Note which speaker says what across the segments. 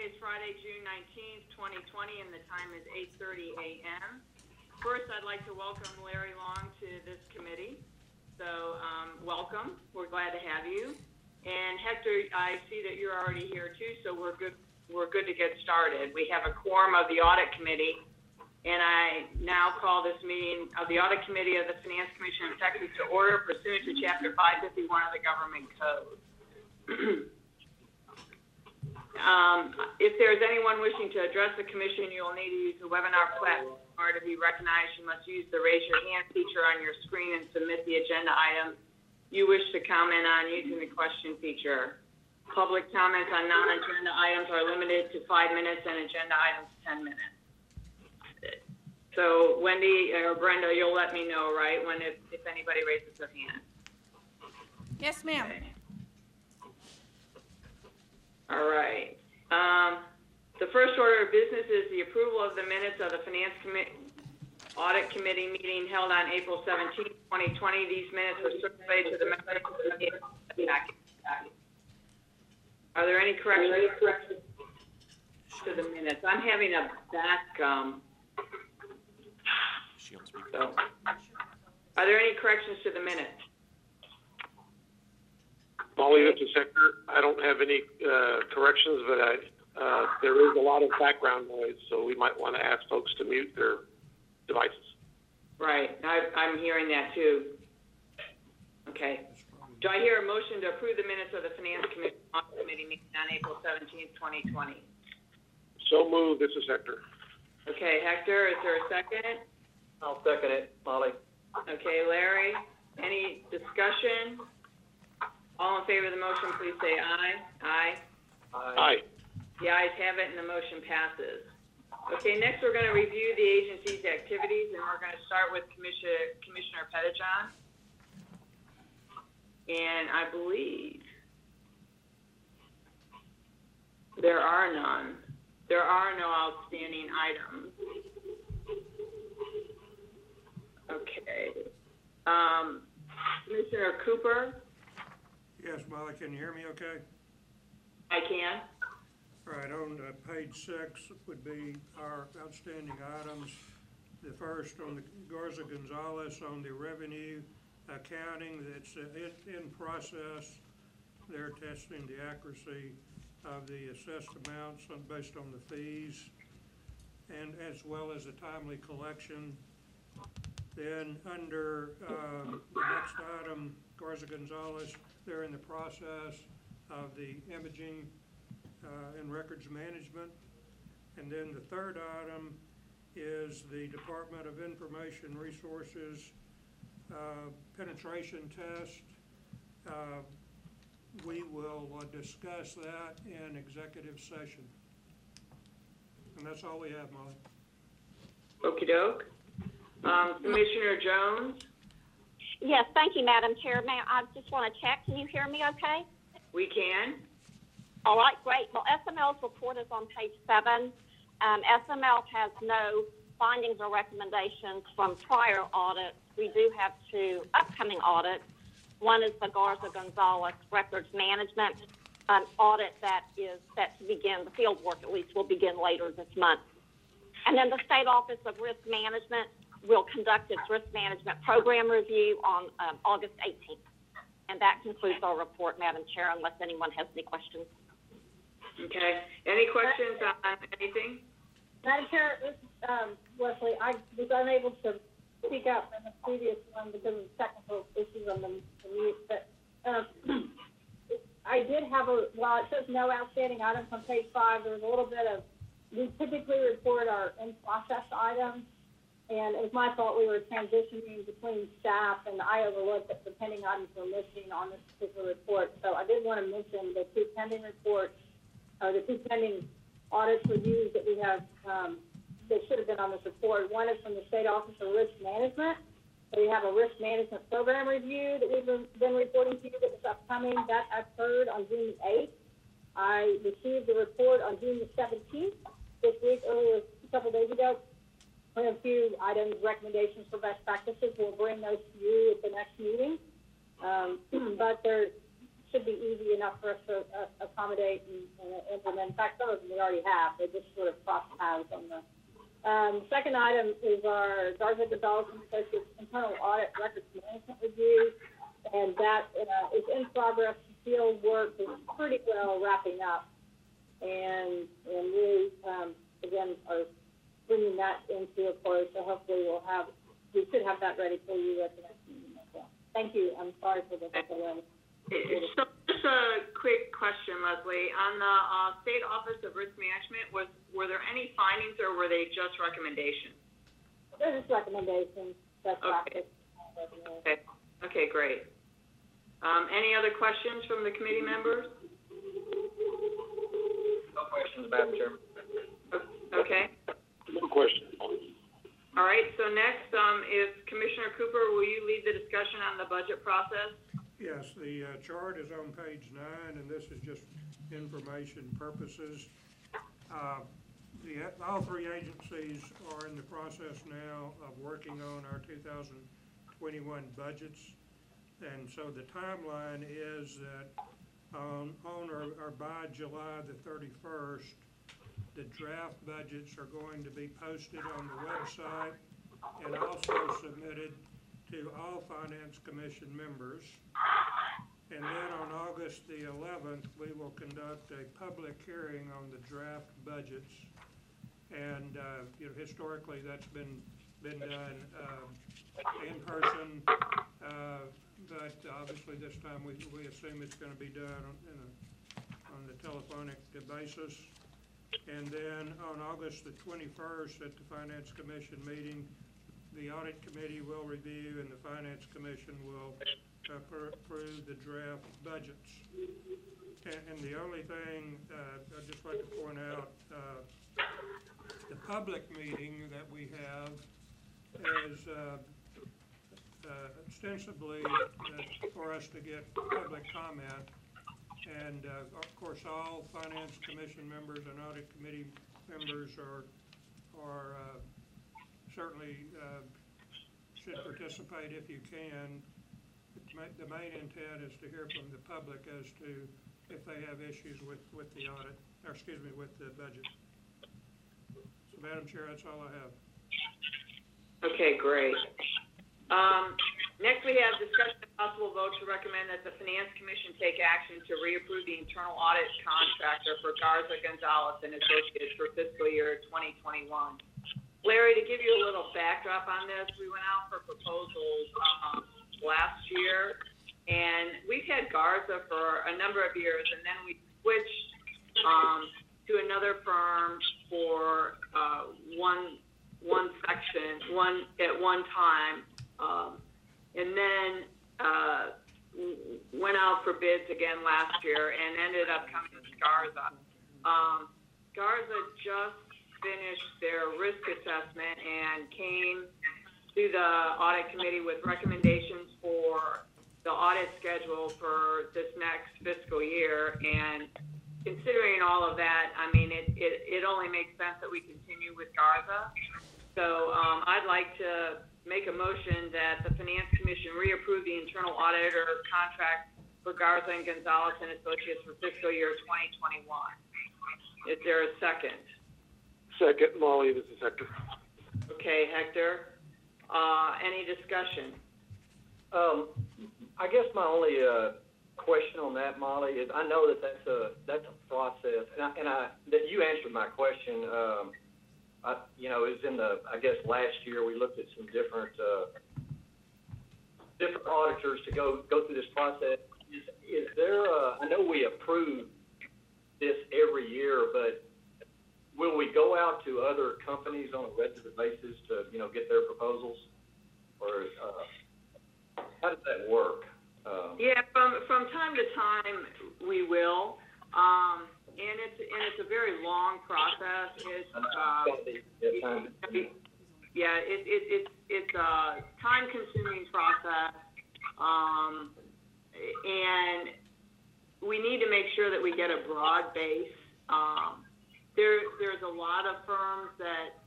Speaker 1: is Friday, June 19th, 2020, and the time is 8:30 a.m. First, I'd like to welcome Larry Long to this committee. So, welcome. We're glad to have you. And Hector, I see that you're already here too, so we're good to get started. We have a quorum of the Audit Committee, and I now call this meeting of the Audit Committee of the Finance Commission of Texas to order pursuant to Chapter 551 of the Government Code. If there's anyone wishing to address the commission, you will need to use the webinar platform. In order to be recognized, you must use the raise your hand feature on your screen and submit the agenda item you wish to comment on using the question feature. Public comments on non-agenda items are limited to 5 minutes and agenda items 10 minutes. So Wendy or Brenda, you'll let me know, right, when if anybody raises their hand.
Speaker 2: Yes, ma'am.
Speaker 1: Okay. All right. The first order of business is the approval of the minutes of the Finance Audit Committee meeting held on April 17, 2020. These minutes were circulated to the members of the packet. Are there any corrections to the minutes? I'm having a back. So, are there any corrections to the minutes?
Speaker 3: Molly, this is Hector. I don't have any corrections, but there is a lot of background noise, so we might want to ask folks to mute their devices.
Speaker 1: Right, I'm hearing that too. Okay. Do I hear a motion to approve the minutes of the Finance Committee meeting on April 17th, 2020?
Speaker 3: So moved. This is Hector.
Speaker 1: Okay, Hector, is there a second?
Speaker 4: I'll second it, Molly.
Speaker 1: Okay, Larry, any discussion? All in favor of the motion, please say aye. Aye.
Speaker 3: Aye.
Speaker 1: The ayes have it and the motion passes. Okay, next we're going to review the agency's activities, and we're going to start with Commissioner Pettijohn. And I believe there are none. There are no outstanding items. Okay. Commissioner Cooper?
Speaker 5: Yes, Molly, can you hear me okay?
Speaker 1: I can.
Speaker 5: All right, on page 6 would be our outstanding items. The first on the Garza Gonzalez on the revenue accounting that's in process. They're testing the accuracy of the assessed amounts based on the fees, and as well as the timely collection. Then under the next item, Garza Gonzalez, they're in the process of the imaging and records management. And then the third item is the Department of Information Resources penetration test. We will discuss that in executive session. And that's all we have, Molly.
Speaker 1: Okie doke. Commissioner Jones?
Speaker 6: Yes, thank you, Madam Chair. I just want to check. Can you hear me okay?
Speaker 1: We can.
Speaker 6: All right, great. Well, SML's report is on page 7. SML has no findings or recommendations from prior audits. We do have 2 upcoming audits. One is the Garza Gonzalez records management audit that is set to begin, the field work at least will begin later this month. And then the State Office of Risk Management will conduct its risk management program review on August 18th. And that concludes our report, Madam Chair, unless anyone has any questions.
Speaker 1: Okay. Any questions on anything?
Speaker 7: Madam Chair, this is Leslie. I was unable to speak out in the previous one because of technical issues on the mute, but I did have while it says no outstanding items on page 5, there was a little bit of, we typically report our in-process items, and it was my fault we were transitioning between staff, and I overlooked that the pending items were missing on this particular report. So I did want to mention the 2 pending reports, or the 2 pending audits reviews that we have, that should have been on this report. One is from the State Office of Risk Management. So we have a risk management program review that we've been reporting to you that is upcoming. That occurred on June the 8th. I received the report on June the 17th this week, earlier, a couple days ago. We have a few items, recommendations for best practices. We'll bring those to you at the next meeting. But they're should be easy enough for us to accommodate and implement. In fact, some of them we already have. They just sort of cross paths on the. Second item is our Garza Gonzalez and Associates internal audit records management review, and that is in progress. Field work is pretty well wrapping up, and we again are bringing that into a close. So hopefully we should have that ready for you at the next meeting as well. Thank you. I'm sorry for the delay.
Speaker 1: So just a quick question, Leslie. On the State Office of Risk Management, were there any findings or were they just recommendations?
Speaker 7: They're just recommendations. Best practice.
Speaker 1: Okay, great. Any other questions from the committee members?
Speaker 4: No questions, Madam Chair.
Speaker 1: Okay.
Speaker 3: No question.
Speaker 1: All right, so next is Commissioner Cooper, will you lead the discussion on the budget process?
Speaker 5: Yes, the chart is on page 9, and this is just information purposes. All three agencies are in the process now of working on our 2021 budgets. And so the timeline is that on or by July the 31st, the draft budgets are going to be posted on the website and also submitted to all Finance Commission members. And then on August the 11th, we will conduct a public hearing on the draft budgets. And historically, that's been done in person. But obviously this time we assume it's going to be done on the telephonic basis. And then on August the 21st at the Finance Commission meeting, the Audit Committee will review and the Finance Commission will approve the draft budgets. And the only thing I'd just like to point out, the public meeting that we have is ostensibly for us to get public comment, and of course all Finance Commission members and Audit Committee members are certainly should participate if you can. The main intent is to hear from the public as to if they have issues with the audit, or excuse me, with the budget. So Madam Chair, that's all I have.
Speaker 1: Okay, great. Next we have discussion and possible vote to recommend that the Finance Commission take action to reapprove the internal audit contractor for Garza Gonzalez and Associates for fiscal year 2021. Larry, to give you a little backdrop on this, we went out for proposals last year, and we've had Garza for a number of years, and then we switched to another firm for one at one time. And then went out for bids again last year and ended up coming to Garza. Garza just finished their risk assessment and came to the audit committee with recommendations for the audit schedule for this next fiscal year. And considering all of that, I mean, it only makes sense that we continue with Garza. So I'd like to make a motion that the Finance Commission reapprove the internal auditor contract for Garza and Gonzalez and Associates for fiscal year 2021. Is there a second?
Speaker 3: Second, Molly, this is Hector.
Speaker 1: Okay, Hector. Any discussion?
Speaker 4: I guess my only question on that, Molly, is I know that that's a process, and that you answered my question. It was in I guess last year we looked at some different auditors to go through this process. Is there I know we approve this every year, but will we go out to other companies on a regular basis to, get their proposals? Or how does that work?
Speaker 1: Yeah, from time to time we will. And it's a very long process. It's a time-consuming process, and we need to make sure that we get a broad base. There's a lot of firms that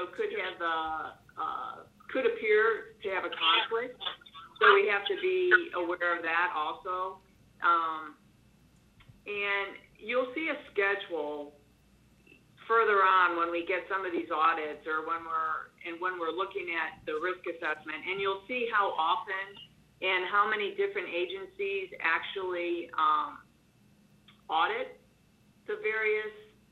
Speaker 1: could appear to have a conflict, so we have to be aware of that also. and you'll see a schedule further on when we get some of these audits or when we're looking at the risk assessment, and you'll see how often and how many different agencies actually audit the various,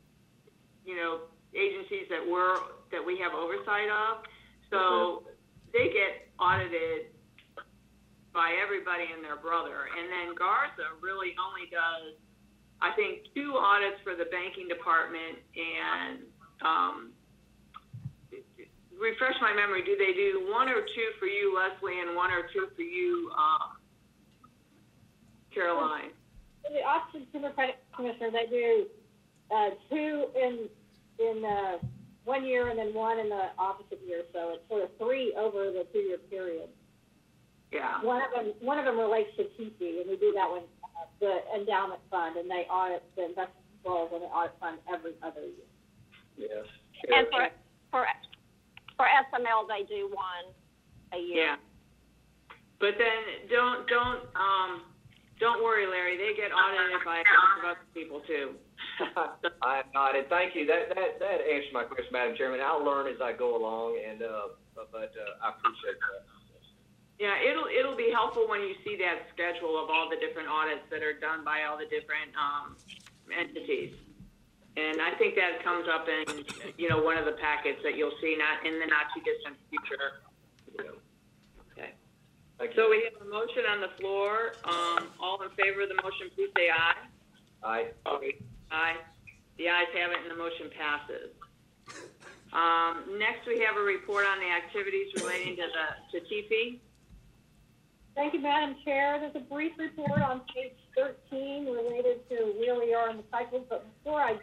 Speaker 1: agencies that we have oversight of. So they get audited by everybody and their brother. And then Garza really only does, I think, 2 audits for the banking department, and refresh my memory, do they do 1 or 2 for you, Leslie, and 1 or 2 for you, Caroline?
Speaker 7: The Office of Consumer Credit Commissioner, they do 2 in 1 year and then 1 in the opposite year. So it's sort of 3 over the 2-year period.
Speaker 1: Yeah.
Speaker 7: One of them relates to TP, and we do that one, the endowment fund, and they audit the investment controls and the audit fund every other year.
Speaker 4: Yes.
Speaker 6: And for SML, they do 1 a year.
Speaker 1: Yeah. But then don't worry, Larry. They get audited by a bunch of other people too.
Speaker 4: I have not, and thank you. That answered my question, Madam Chairman. I'll learn as I go along, and but I appreciate that.
Speaker 1: Yeah, it'll be helpful when you see that schedule of all the different audits that are done by all the different entities. And I think that comes up in one of the packets that you'll see not in the not too distant future. Okay. So we have a motion on the floor. All in favor of the motion, please say aye.
Speaker 4: Aye.
Speaker 1: Aye. The ayes have it, and the motion passes. Next, we have a report on the activities relating to TP.
Speaker 7: Thank you, Madam Chair. There's a brief report on page 13 related to where we are in the cycle. But before I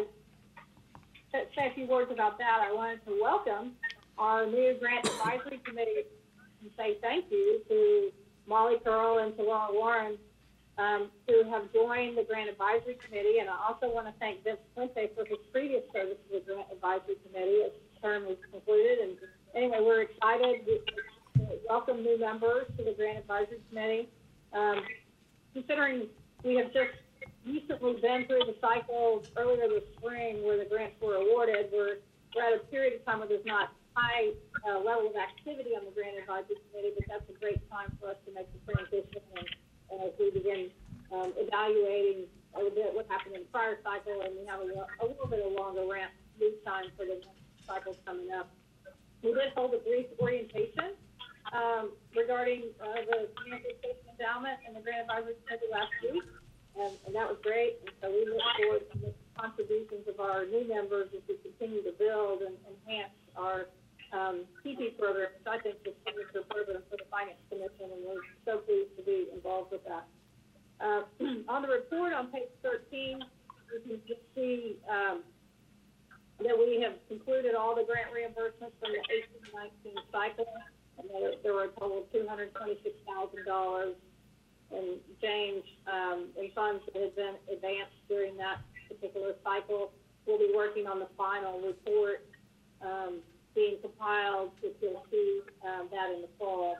Speaker 7: say a few words about that, I wanted to welcome our new Grant Advisory Committee and say thank you to Molly Curl and to Laura Warren who have joined the Grant Advisory Committee. And I also want to thank Vince Fuente for his previous service to the Grant Advisory Committee as his term was concluded. And anyway, we're excited to welcome new members to the Grant Advisory Committee. Considering we have just recently been through the cycle earlier this spring where the grants were awarded, we're at a period of time where there's not high level of activity on the Grant Advisory Committee, but that's a great time for us to make the transition and as we begin evaluating a little bit what happened in the prior cycle, and we have a little bit of longer ramp lead time for the next cycle coming up. We did hold a brief orientation regarding the Community Safety Endowment and the Grant Advisory Committee last week, and that was great. And so we look forward to the contributions of our new members as we continue to build and enhance our TP program, which I think is a signature program for the Finance Commission, and we're so pleased to be involved with that. On the report on page 13, you can just see that we have concluded all the grant reimbursements from the 18-19 cycle, and there were a total of $226,000 in change in funds that had been advanced during that particular cycle. We'll be working on the final report being compiled, which you'll see that in the fall.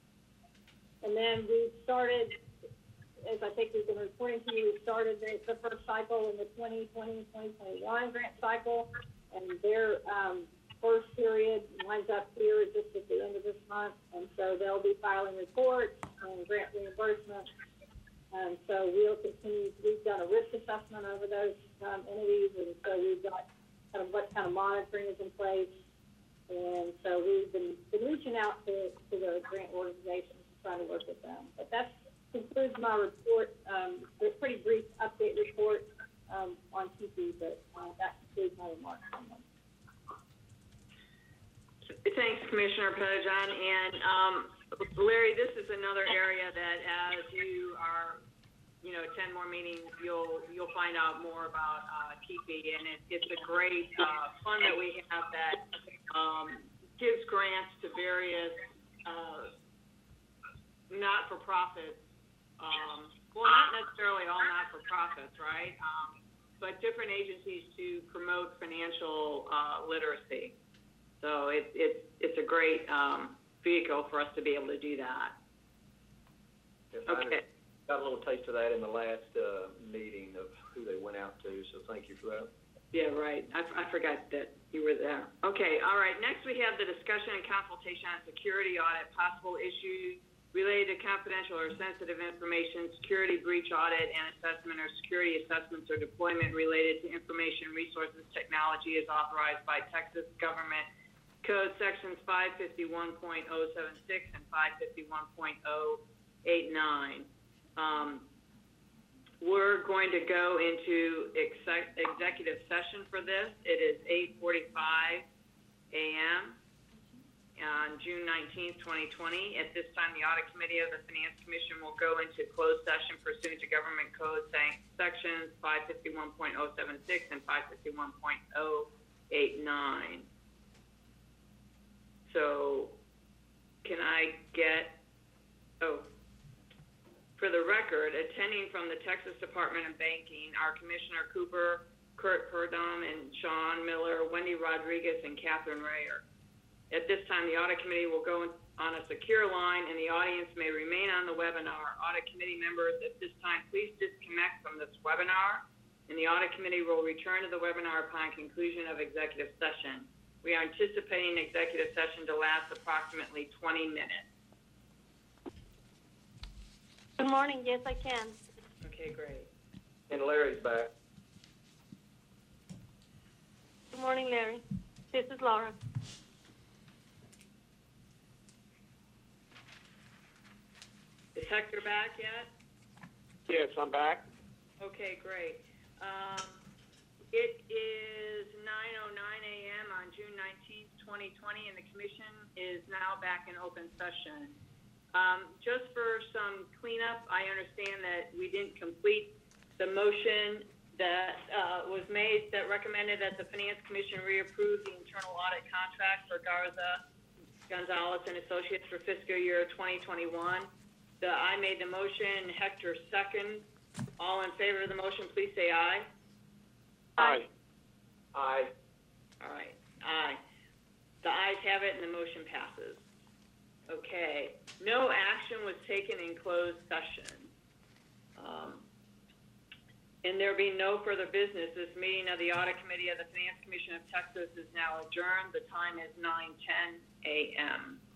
Speaker 7: And then we started, as I think we've been reporting to you, we started the first cycle in the 2020-2021 grant cycle, and their first period winds up here just at the end of this month, and so they'll be filing reports on grant reimbursement. And so we'll continue, we've done a risk assessment over those entities, and so we've got kind of what kind of monitoring is in place. And so we've been reaching out to the grant organizations and trying to work with them. But that concludes my report. A pretty brief update report on TP, but that concludes my remarks on them.
Speaker 1: Thanks, Commissioner Pettijohn. And Larry, this is another area that as you are, attend more meetings, you'll find out more about TP, and it's a great fund that we have that gives grants to various not-for-profits. Well, not necessarily all not-for-profits, right? But different agencies to promote financial literacy. So it's a great vehicle for us to be able to do that.
Speaker 4: Yes,
Speaker 1: Okay.
Speaker 4: got a little taste of that in the last, meeting of who they went out to, so thank you for that.
Speaker 1: Yeah, right. I forgot that you were there. Okay, all right. Next, we have the discussion and consultation on security audit, possible issues related to confidential or sensitive information, security breach audit and assessment, or security assessments or deployment related to information resources technology as authorized by Texas Government Code Sections 551.076 and 551.089. We're going to go into executive session for this. It is 8:45 a.m. on June 19th, 2020. At this time, the Audit Committee of the Finance Commission will go into closed session pursuant to Government Code Sections 551.076 and 551.089. So, can I get, for the record, attending from the Texas Department of Banking are Commissioner Cooper, Kurt Purdom, and Sean Miller, Wendy Rodriguez, and Catherine Rayer. At this time, the Audit Committee will go on a secure line, and the audience may remain on the webinar. Audit Committee members, at this time, please disconnect from this webinar, and the Audit Committee will return to the webinar upon conclusion of executive session. We are anticipating executive session to last approximately 20 minutes.
Speaker 6: Good morning. Yes, I can.
Speaker 1: Okay, great.
Speaker 4: And Larry's back.
Speaker 6: Good morning, Larry. This is Laura.
Speaker 1: Is Hector back yet?
Speaker 3: Yes, I'm back.
Speaker 1: Okay, great. It is 9:09 a.m. on June 19th, 2020, and the commission is now back in open session. Just for some cleanup, I understand that we didn't complete the motion that was made that recommended that the Finance Commission reapprove the internal audit contract for Garza, Gonzalez and Associates for fiscal year 2021. I made the motion, Hector second. All in favor of the motion, please say aye.
Speaker 3: Aye.
Speaker 4: Aye.
Speaker 1: All right, aye. The ayes have it and the motion passes. Okay, no action was taken in closed session. And there being no further business, this meeting of the Audit Committee of the Finance Commission of Texas is now adjourned. The time is 9:10 a.m.